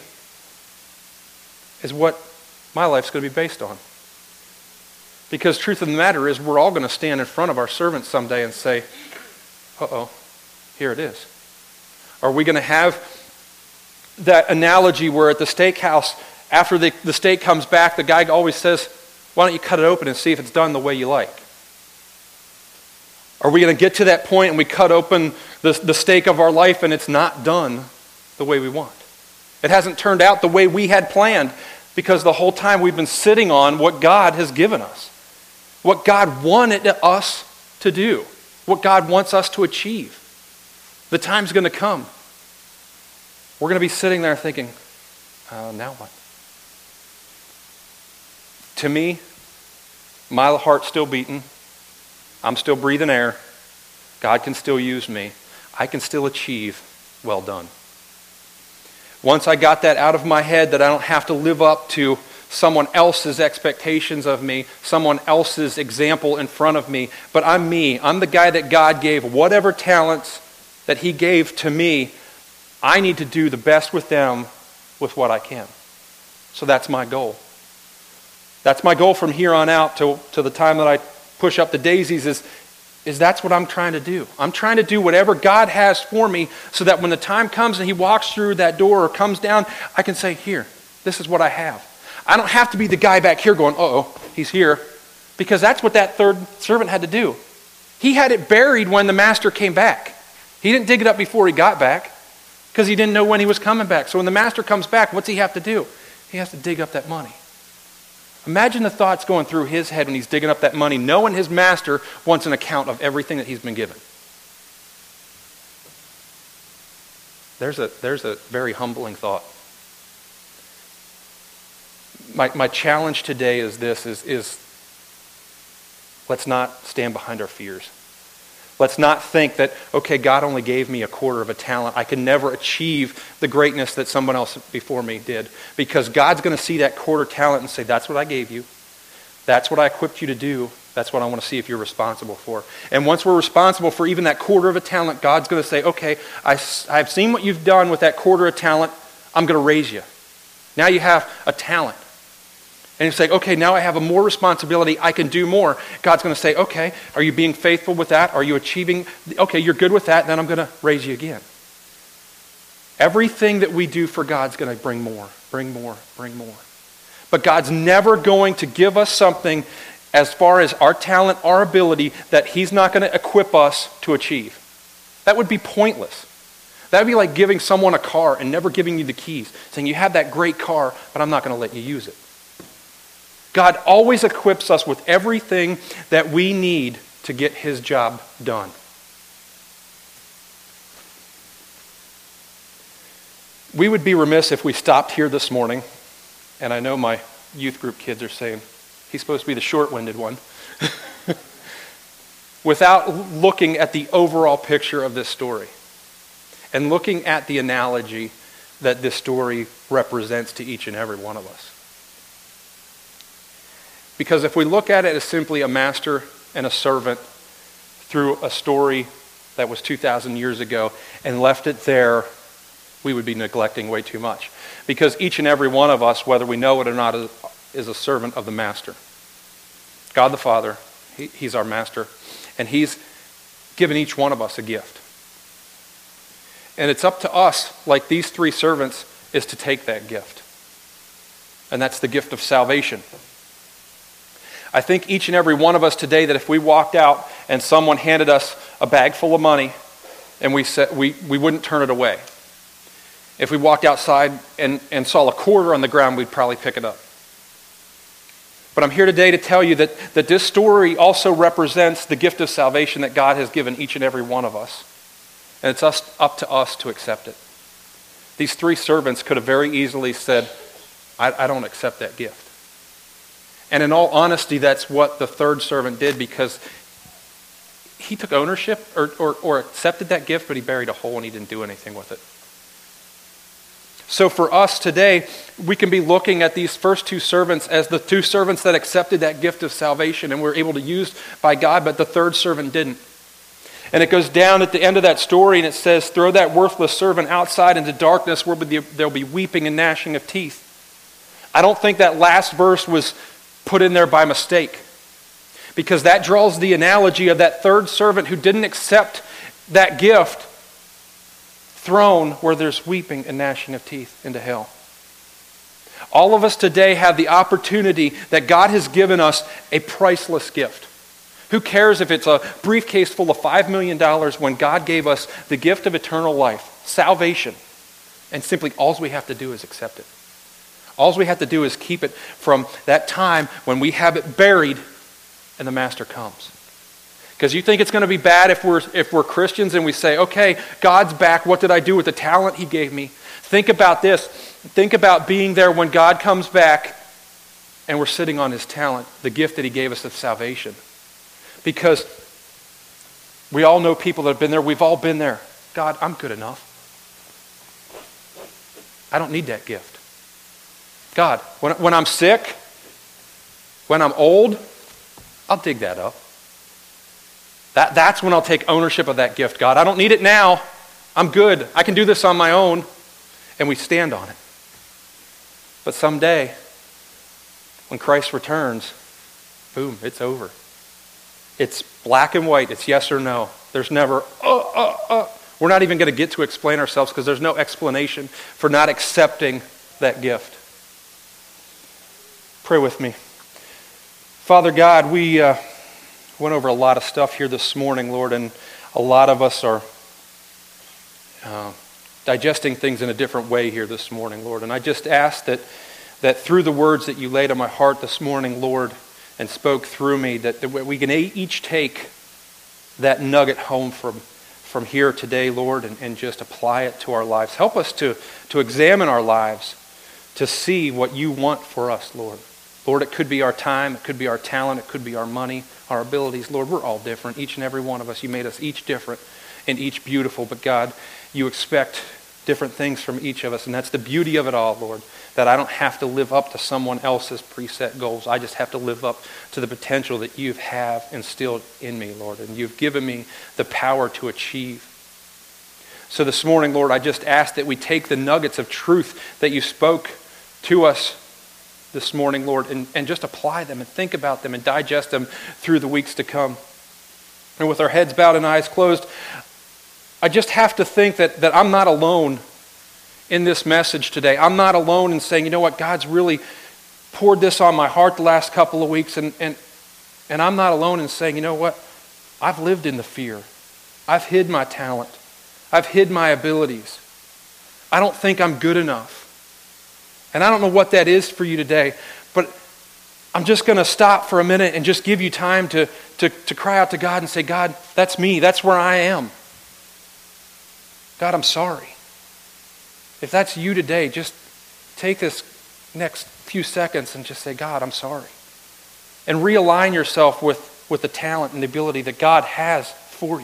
is what my life's going to be based on. Because truth of the matter is, we're all going to stand in front of our servants someday and say, uh-oh, here it is. Are we going to have that analogy where at the steakhouse, after the steak comes back, the guy always says, why don't you cut it open and see if it's done the way you like? Are we going to get to that point and we cut open the steak of our life and it's not done the way we want. It hasn't turned out the way we had planned because the whole time we've been sitting on what God has given us, what God wanted us to do, what God wants us to achieve. The time's going to come. We're going to be sitting there thinking, now what? To me, my heart's still beating. I'm still breathing air. God can still use me. I can still achieve well done. Once I got that out of my head that I don't have to live up to someone else's expectations of me, someone else's example in front of me, but I'm me. I'm the guy that God gave whatever talents that He gave to me. I need to do the best with them with what I can. So that's my goal. That's my goal from here on out to the time that I push up the daisies is that's what I'm trying to do. I'm trying to do whatever God has for me so that when the time comes and He walks through that door or comes down, I can say, here, this is what I have. I don't have to be the guy back here going, uh-oh, he's here. Because that's what that third servant had to do. He had it buried when the master came back. He didn't dig it up before he got back because he didn't know when he was coming back. So when the master comes back, what's he have to do? He has to dig up that money. Imagine the thoughts going through his head when he's digging up that money, knowing his master wants an account of everything that he's been given. There's a very humbling thought. My challenge today is this, is let's not stand behind our fears. Let's not think that, okay, God only gave me a quarter of a talent. I can never achieve the greatness that someone else before me did. Because God's going to see that quarter talent and say, that's what I gave you. That's what I equipped you to do. That's what I want to see if you're responsible for. And once we're responsible for even that quarter of a talent, God's going to say, okay, I've seen what you've done with that quarter of talent. I'm going to raise you. Now you have a talent. And you say, okay, now I have a more responsibility. I can do more. God's going to say, okay, are you being faithful with that? Are you achieving? Okay, you're good with that. Then I'm going to raise you again. Everything that we do for God's going to bring more, bring more, bring more. But God's never going to give us something as far as our talent, our ability, that He's not going to equip us to achieve. That would be pointless. That would be like giving someone a car and never giving you the keys, saying you have that great car, but I'm not going to let you use it. God always equips us with everything that we need to get His job done. We would be remiss if we stopped here this morning, and I know my youth group kids are saying, he's supposed to be the short-winded one, without looking at the overall picture of this story and looking at the analogy that this story represents to each and every one of us. Because if we look at it as simply a master and a servant through a story that was 2,000 years ago and left it there, we would be neglecting way too much. Because each and every one of us, whether we know it or not, is a servant of the master. God the Father, He's our master, and He's given each one of us a gift. And it's up to us, like these three servants, is to take that gift. And that's the gift of salvation. I think each and every one of us today, that if we walked out and someone handed us a bag full of money and we said we wouldn't turn it away. If we walked outside and saw a quarter on the ground, we'd probably pick it up. But I'm here today to tell you that this story also represents the gift of salvation that God has given each and every one of us. And it's up to us to accept it. These three servants could have very easily said, I don't accept that gift. And in all honesty, that's what the third servant did, because he took ownership or accepted that gift, but he buried a hole and he didn't do anything with it. So for us today, we can be looking at these first two servants as the two servants that accepted that gift of salvation and were able to use by God, but the third servant didn't. And it goes down at the end of that story and it says, throw that worthless servant outside into darkness where there'll be weeping and gnashing of teeth. I don't think that last verse was put in there by mistake, because that draws the analogy of that third servant who didn't accept that gift, thrown where there's weeping and gnashing of teeth into hell. All of us today have the opportunity that God has given us a priceless gift. Who cares if it's a briefcase full of $5 million when God gave us the gift of eternal life, salvation. And simply all we have to do is accept it. All we have to do is keep it from that time when we have it buried and the Master comes. Because you think it's going to be bad if we're Christians and we say, okay, God's back. What did I do with the talent he gave me? Think about this. Think about being there when God comes back and we're sitting on his talent, the gift that he gave us of salvation. Because we all know people that have been there. We've all been there. God, I'm good enough. I don't need that gift. God, when I'm sick, when I'm old, I'll dig that up. That's when I'll take ownership of that gift. God, I don't need it now. I'm good. I can do this on my own. And we stand on it. But someday, when Christ returns, boom, it's over. It's black and white. It's yes or no. There's never, We're not even going to get to explain ourselves because there's no explanation for not accepting that gift. Pray with me. Father God, we went over a lot of stuff here this morning, Lord, and a lot of us are digesting things in a different way here this morning, Lord. And I just ask that through the words that you laid on my heart this morning, Lord, and spoke through me, that we can each take that nugget home from here today, Lord, and just apply it to our lives. Help us to examine our lives, to see what you want for us, Lord. Lord, it could be our time, it could be our talent, it could be our money, our abilities. Lord, we're all different, each and every one of us. You made us each different and each beautiful. But God, you expect different things from each of us. And that's the beauty of it all, Lord, that I don't have to live up to someone else's preset goals. I just have to live up to the potential that you have instilled in me, Lord. And you've given me the power to achieve. So this morning, Lord, I just ask that we take the nuggets of truth that you spoke to us this morning, Lord, and just apply them and think about them and digest them through the weeks to come. And with our heads bowed and eyes closed, I just have to think that I'm not alone in this message today. I'm not alone in saying, you know what, God's really poured this on my heart the last couple of weeks, and I'm not alone in saying, you know what, I've lived in the fear. I've hid my talent. I've hid my abilities. I don't think I'm good enough. And I don't know what that is for you today, but I'm just going to stop for a minute and just give you time to cry out to God and say, God, that's me. That's where I am. God, I'm sorry. If that's you today, just take this next few seconds and just say, God, I'm sorry. And realign yourself with the talent and the ability that God has for you.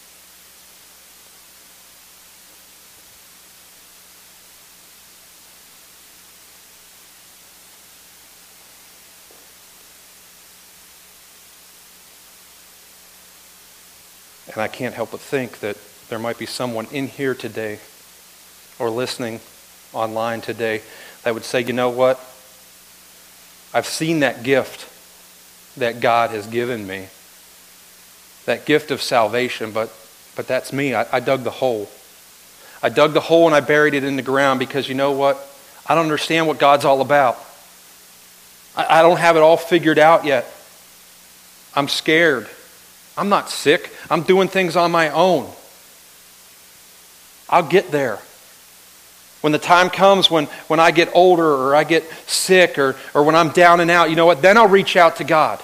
And I can't help but think that there might be someone in here today or listening online today that would say, you know what? I've seen that gift that God has given me. That gift of salvation, but that's me. I dug the hole. I dug the hole and I buried it in the ground because you know what? I don't understand what God's all about. I don't have it all figured out yet. I'm scared. I'm not sick. I'm doing things on my own. I'll get there. When the time comes when I get older or I get sick or when I'm down and out, you know what? Then I'll reach out to God.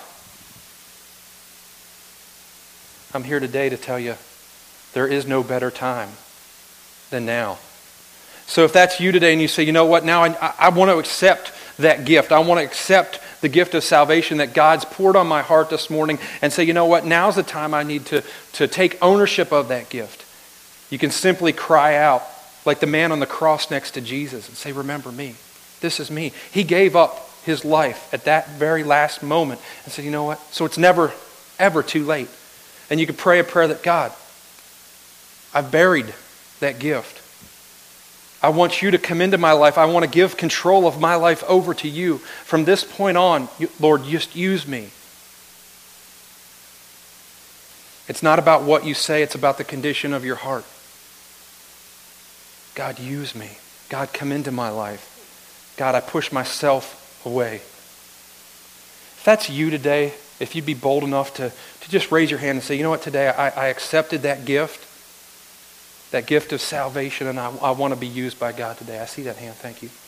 I'm here today to tell you there is no better time than now. So if that's you today and you say, you know what? Now I want to accept that gift. I want to accept the gift of salvation that God's poured on my heart this morning and say, you know what? Now's the time I need to take ownership of that gift. You can simply cry out like the man on the cross next to Jesus and say, remember me. This is me. He gave up his life at that very last moment and said, you know what? So it's never, ever too late. And you can pray a prayer that, God, I've buried that gift. I want you to come into my life. I want to give control of my life over to you. From this point on, Lord, just use me. It's not about what you say. It's about the condition of your heart. God, use me. God, come into my life. God, I push myself away. If that's you today, if you'd be bold enough to just raise your hand and say, you know what, today I accepted that gift. that gift of salvation, and I want to be used by God today. I see that hand. Thank you.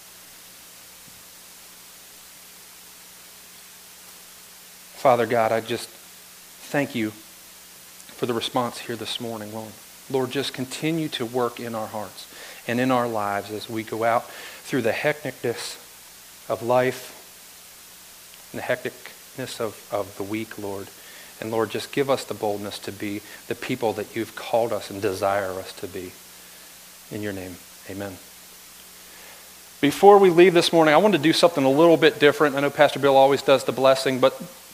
Father God, I just thank you for the response here this morning, Lord. Lord, just continue to work in our hearts and in our lives as we go out through the hecticness of life and the hecticness of the week, Lord. And Lord, just give us the boldness to be the people that you've called us and desire us to be. In your name, amen. Before we leave this morning, I want to do something a little bit different. I know Pastor Bill always does the blessing, but